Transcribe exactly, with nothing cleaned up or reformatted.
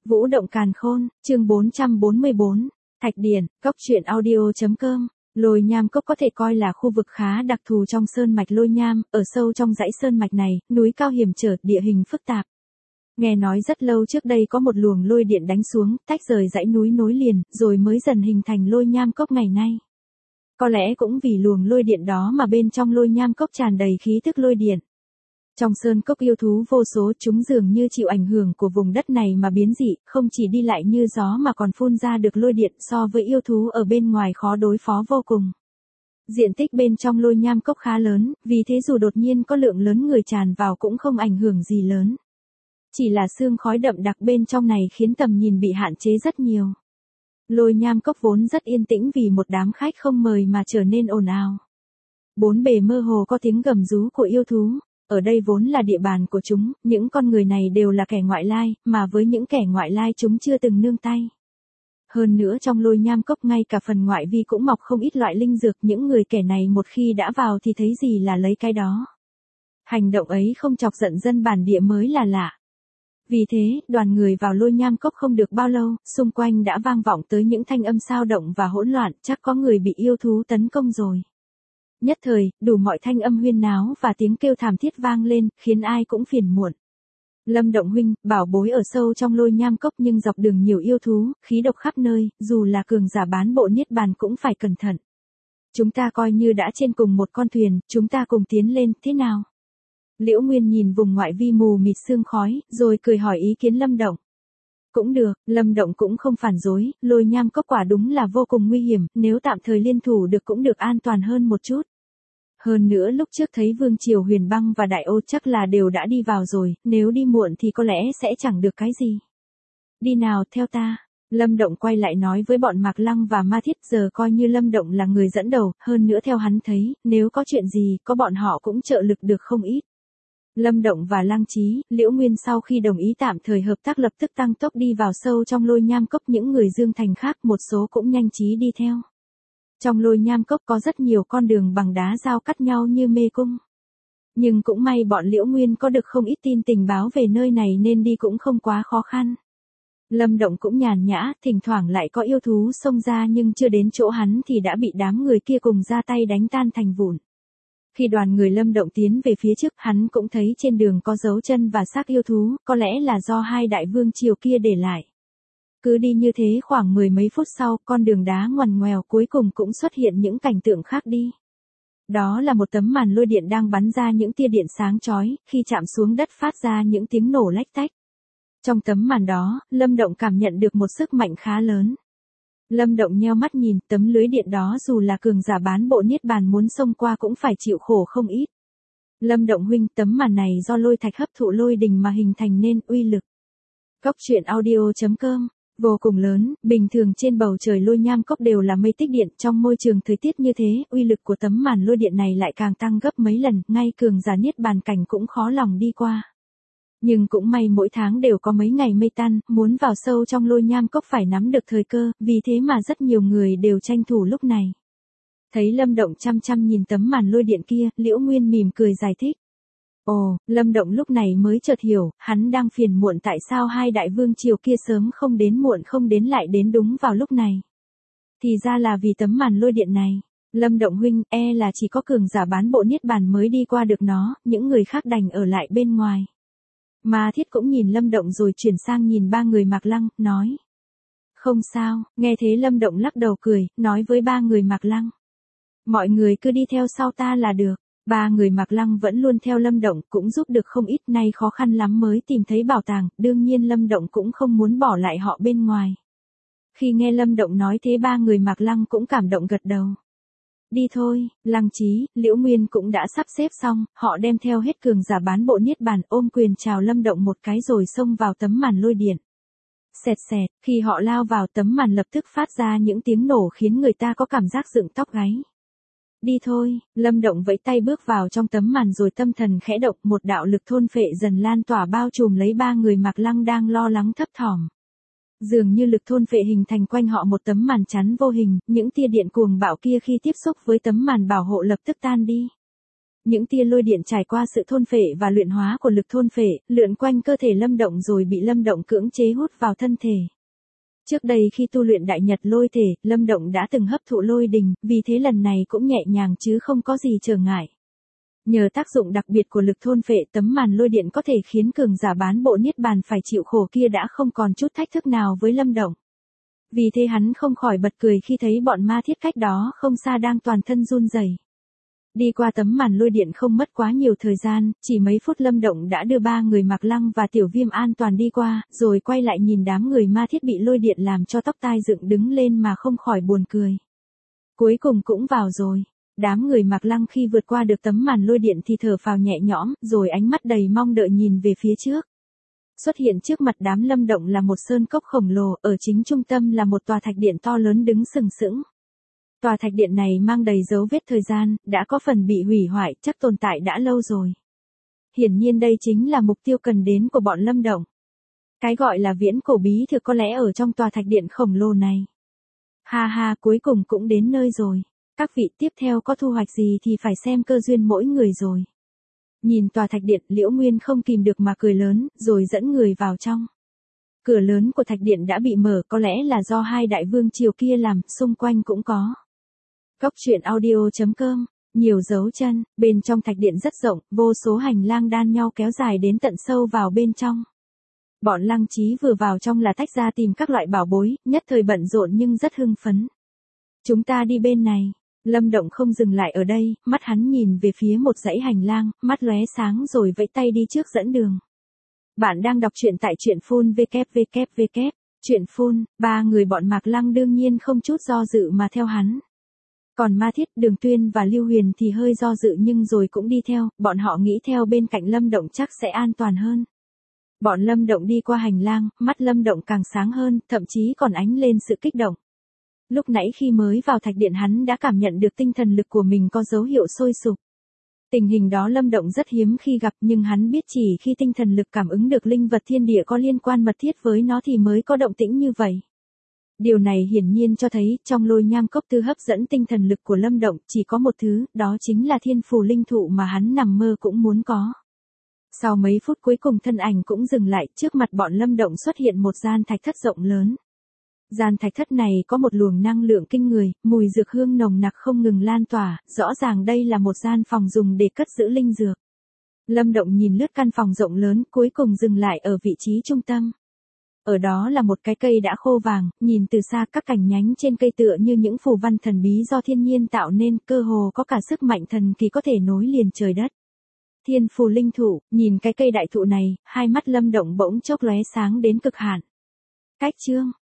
Vũ động càn khôn, chương bốn trăm bốn mươi bốn, Thạch Điển, Cốc truyện audio.com. Lôi Nham Cốc có thể coi là khu vực khá đặc thù trong sơn mạch Lôi Nham, ở sâu trong dãy sơn mạch này, núi cao hiểm trở, địa hình phức tạp. Nghe nói rất lâu trước đây có một luồng lôi điện đánh xuống, tách rời dãy núi nối liền, rồi mới dần hình thành Lôi Nham Cốc ngày nay. Có lẽ cũng vì luồng lôi điện đó mà bên trong Lôi Nham Cốc tràn đầy khí tức lôi điện. Trong sơn cốc yêu thú vô số, chúng dường như chịu ảnh hưởng của vùng đất này mà biến dị, không chỉ đi lại như gió mà còn phun ra được lôi điện, so với yêu thú ở bên ngoài khó đối phó vô cùng. Diện tích bên trong Lôi Nham Cốc khá lớn, vì thế dù đột nhiên có lượng lớn người tràn vào cũng không ảnh hưởng gì lớn. Chỉ là sương khói đậm đặc bên trong này khiến tầm nhìn bị hạn chế rất nhiều. Lôi Nham Cốc vốn rất yên tĩnh vì một đám khách không mời mà trở nên ồn ào. Bốn bề mơ hồ có tiếng gầm rú của yêu thú. Ở đây vốn là địa bàn của chúng, những con người này đều là kẻ ngoại lai, mà với những kẻ ngoại lai chúng chưa từng nương tay. Hơn nữa trong Lôi Nham Cốc ngay cả phần ngoại vi cũng mọc không ít loại linh dược, những người kẻ này một khi đã vào thì thấy gì là lấy cái đó. Hành động ấy không chọc giận dân bản địa mới là lạ. Vì thế, đoàn người vào Lôi Nham Cốc không được bao lâu, xung quanh đã vang vọng tới những thanh âm xao động và hỗn loạn, chắc có người bị yêu thú tấn công rồi. Nhất thời, đủ mọi thanh âm huyên náo và tiếng kêu thảm thiết vang lên, khiến ai cũng phiền muộn. Lâm Động huynh, bảo bối ở sâu trong Lôi Nham Cốc nhưng dọc đường nhiều yêu thú, khí độc khắp nơi, dù là cường giả bán bộ niết bàn cũng phải cẩn thận. Chúng ta coi như đã trên cùng một con thuyền, chúng ta cùng tiến lên, thế nào? Liễu Nguyên nhìn vùng ngoại vi mù mịt sương khói, rồi cười hỏi ý kiến Lâm Động. Cũng được, Lâm Động cũng không phản đối, Lôi Nham Cốc quả đúng là vô cùng nguy hiểm, nếu tạm thời liên thủ được cũng được an toàn hơn một chút. Hơn nữa lúc trước thấy Vương Triều Huyền Băng và Đại Ô chắc là đều đã đi vào rồi, nếu đi muộn thì có lẽ sẽ chẳng được cái gì. Đi nào, theo ta. Lâm Động quay lại nói với bọn Mạc Lăng và Ma Thiết, giờ coi như Lâm Động là người dẫn đầu, hơn nữa theo hắn thấy, nếu có chuyện gì, có bọn họ cũng trợ lực được không ít. Lâm Động và Lăng Chí, Liễu Nguyên sau khi đồng ý tạm thời hợp tác lập tức tăng tốc đi vào sâu trong Lôi Nham Cốc, những người Dương Thành khác một số cũng nhanh trí đi theo. Trong Lôi Nham Cốc có rất nhiều con đường bằng đá dao cắt nhau như mê cung. Nhưng cũng may bọn Liễu Nguyên có được không ít tin tình báo về nơi này nên đi cũng không quá khó khăn. Lâm Động cũng nhàn nhã, thỉnh thoảng lại có yêu thú xông ra nhưng chưa đến chỗ hắn thì đã bị đám người kia cùng ra tay đánh tan thành vụn. Khi đoàn người Lâm Động tiến về phía trước, hắn cũng thấy trên đường có dấu chân và xác yêu thú, có lẽ là do hai đại vương triều kia để lại. Cứ đi như thế khoảng mười mấy phút sau, con đường đá ngoằn ngoèo cuối cùng cũng xuất hiện những cảnh tượng khác đi. Đó là một tấm màn lôi điện đang bắn ra những tia điện sáng chói, khi chạm xuống đất phát ra những tiếng nổ lách tách. Trong tấm màn đó, Lâm Động cảm nhận được một sức mạnh khá lớn. Lâm Động nheo mắt nhìn, tấm lưới điện đó dù là cường giả bán bộ niết bàn muốn xông qua cũng phải chịu khổ không ít. Lâm Động huynh, tấm màn này do lôi thạch hấp thụ lôi đình mà hình thành nên uy lực. Cốc truyện audio.com. Vô cùng lớn, bình thường trên bầu trời Lôi Nham Cốc đều là mây tích điện, trong môi trường thời tiết như thế, uy lực của tấm màn lôi điện này lại càng tăng gấp mấy lần, ngay cường giả niết bàn cảnh cũng khó lòng đi qua. Nhưng cũng may mỗi tháng đều có mấy ngày mây tan, muốn vào sâu trong Lôi Nham Cốc phải nắm được thời cơ, vì thế mà rất nhiều người đều tranh thủ lúc này. Thấy Lâm Động chăm chăm nhìn tấm màn lôi điện kia, Liễu Nguyên mỉm cười giải thích. Ồ, Lâm Động lúc này mới chợt hiểu, hắn đang phiền muộn tại sao hai đại vương triều kia sớm không đến muộn không đến lại đến đúng vào lúc này. Thì ra là vì tấm màn lôi điện này. Lâm Động huynh, e là chỉ có cường giả bán bộ niết bàn mới đi qua được nó, những người khác đành ở lại bên ngoài. Ma Thiết cũng nhìn Lâm Động rồi chuyển sang nhìn ba người Mạc Lăng, nói. Không sao, nghe thế Lâm Động lắc đầu cười, nói với ba người Mạc Lăng. Mọi người cứ đi theo sau ta là được. Ba người Mạc Lăng vẫn luôn theo Lâm Động, cũng giúp được không ít, nay khó khăn lắm mới tìm thấy bảo tàng, đương nhiên Lâm Động cũng không muốn bỏ lại họ bên ngoài. Khi nghe Lâm Động nói thế ba người Mạc Lăng cũng cảm động gật đầu. Đi thôi, Lăng Chí, Liễu Nguyên cũng đã sắp xếp xong, họ đem theo hết cường giả bán bộ niết bàn, ôm quyền chào Lâm Động một cái rồi xông vào tấm màn lôi điện. Xẹt xẹt, khi họ lao vào tấm màn lập tức phát ra những tiếng nổ khiến người ta có cảm giác dựng tóc gáy. Đi thôi, Lâm Động vẫy tay bước vào trong tấm màn rồi tâm thần khẽ động, một đạo lực thôn phệ dần lan tỏa bao trùm lấy ba người Mạc Lăng đang lo lắng thấp thỏm. Dường như lực thôn phệ hình thành quanh họ một tấm màn chắn vô hình, những tia điện cuồng bạo kia khi tiếp xúc với tấm màn bảo hộ lập tức tan đi. Những tia lôi điện trải qua sự thôn phệ và luyện hóa của lực thôn phệ, lượn quanh cơ thể Lâm Động rồi bị Lâm Động cưỡng chế hút vào thân thể. Trước đây khi tu luyện đại nhật lôi thể, Lâm Động đã từng hấp thụ lôi đình, vì thế lần này cũng nhẹ nhàng chứ không có gì trở ngại. Nhờ tác dụng đặc biệt của lực thôn phệ, tấm màn lôi điện có thể khiến cường giả bán bộ niết bàn phải chịu khổ kia đã không còn chút thách thức nào với Lâm Động. Vì thế hắn không khỏi bật cười khi thấy bọn ma thiết cách đó không xa đang toàn thân run rẩy. Đi qua tấm màn lôi điện không mất quá nhiều thời gian, chỉ mấy phút Lâm Động đã đưa ba người Mạc Lăng và Tiểu Viêm an toàn đi qua, rồi quay lại nhìn đám người ma thiết bị lôi điện làm cho tóc tai dựng đứng lên mà không khỏi buồn cười. Cuối cùng cũng vào rồi. Đám người Mạc Lăng khi vượt qua được tấm màn lôi điện thì thở phào nhẹ nhõm, rồi ánh mắt đầy mong đợi nhìn về phía trước. Xuất hiện trước mặt đám Lâm Động là một sơn cốc khổng lồ, ở chính trung tâm là một tòa thạch điện to lớn đứng sừng sững. Tòa thạch điện này mang đầy dấu vết thời gian, đã có phần bị hủy hoại, chắc tồn tại đã lâu rồi. Hiển nhiên đây chính là mục tiêu cần đến của bọn Lâm Động. Cái gọi là viễn cổ bí thực có lẽ ở trong tòa thạch điện khổng lồ này. Ha ha, cuối cùng cũng đến nơi rồi. Các vị tiếp theo có thu hoạch gì thì phải xem cơ duyên mỗi người rồi. Nhìn tòa thạch điện, Liễu Nguyên không kìm được mà cười lớn, rồi dẫn người vào trong. Cửa lớn của thạch điện đã bị mở, có lẽ là do hai đại vương triều kia làm, xung quanh cũng có. Góc truyện audio chấm com, nhiều dấu chân, bên trong thạch điện rất rộng, vô số hành lang đan nhau kéo dài đến tận sâu vào bên trong. Bọn Lăng Chí vừa vào trong là tách ra tìm các loại bảo bối, nhất thời bận rộn nhưng rất hưng phấn. Chúng ta đi bên này. Lâm Động không dừng lại ở đây, mắt hắn nhìn về phía một dãy hành lang, mắt lóe sáng rồi vẫy tay đi trước dẫn đường. Bạn đang đọc truyện tại truyện phun vê kép vê kép vê kép, truyện phun, ba người bọn Mạc Lăng đương nhiên không chút do dự mà theo hắn. Còn Ma Thiết, Đường Tuyên và Lưu Huyền thì hơi do dự nhưng rồi cũng đi theo, bọn họ nghĩ theo bên cạnh Lâm Động chắc sẽ an toàn hơn. Bọn Lâm Động đi qua hành lang, mắt Lâm Động càng sáng hơn, thậm chí còn ánh lên sự kích động. Lúc nãy khi mới vào thạch điện hắn đã cảm nhận được tinh thần lực của mình có dấu hiệu sôi sục. Tình hình đó Lâm Động rất hiếm khi gặp nhưng hắn biết chỉ khi tinh thần lực cảm ứng được linh vật thiên địa có liên quan mật thiết với nó thì mới có động tĩnh như vậy. Điều này hiển nhiên cho thấy trong lôi nham cốc tư hấp dẫn tinh thần lực của Lâm Động chỉ có một thứ, đó chính là thiên phù linh thụ mà hắn nằm mơ cũng muốn có. Sau mấy phút cuối cùng thân ảnh cũng dừng lại, trước mặt bọn Lâm Động xuất hiện một gian thạch thất rộng lớn. Gian thạch thất này có một luồng năng lượng kinh người, mùi dược hương nồng nặc không ngừng lan tỏa, rõ ràng đây là một gian phòng dùng để cất giữ linh dược. Lâm Động nhìn lướt căn phòng rộng lớn, cuối cùng dừng lại ở vị trí trung tâm. Ở đó là một cái cây đã khô vàng, nhìn từ xa các cành nhánh trên cây tựa như những phù văn thần bí do thiên nhiên tạo nên, cơ hồ có cả sức mạnh thần kỳ có thể nối liền trời đất. Thiên phù linh thụ, nhìn cái cây đại thụ này, hai mắt Lâm Động bỗng chốc lóe sáng đến cực hạn. Cách chương